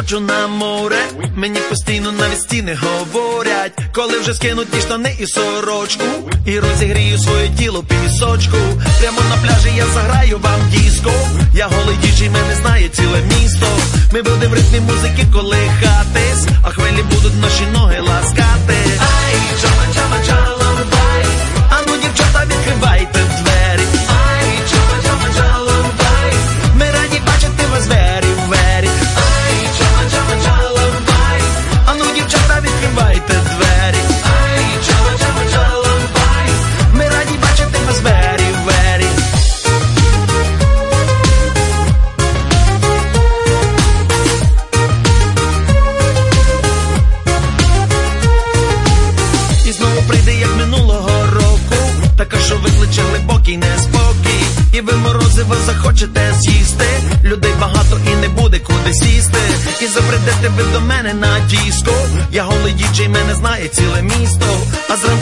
хочу на море, мені постійно навіть стіни говорять, коли вже скинуть ті штани і сорочку, і розігрію своє тіло пісочку. Прямо на пляжі я заграю вам диско, я голий діджей, мене знає ціле місто. Ми будем в ритмі музики колихатись, а хвилі будуть наші ноги ласкати. Ай, чала, чала, чала, бай, а ну дівчата відкривайте двері. Ай, чала, чала, чала, бай, ми раді бачити вас вері, вері. Ай, чала, чала, чала, бай, а ну дівчата відкривайте двері. Ай, чала, чала, чала, бай, ми раді бачити вас вері, вері. І знову прийде, як минулого року, така, що викличе глибокий неспокій. І ви морозиво захочете з'їсти, людей багато і не буде куди сісти. І забредете ви до мене на диско, я голий діджей, мене знає ціле місто. А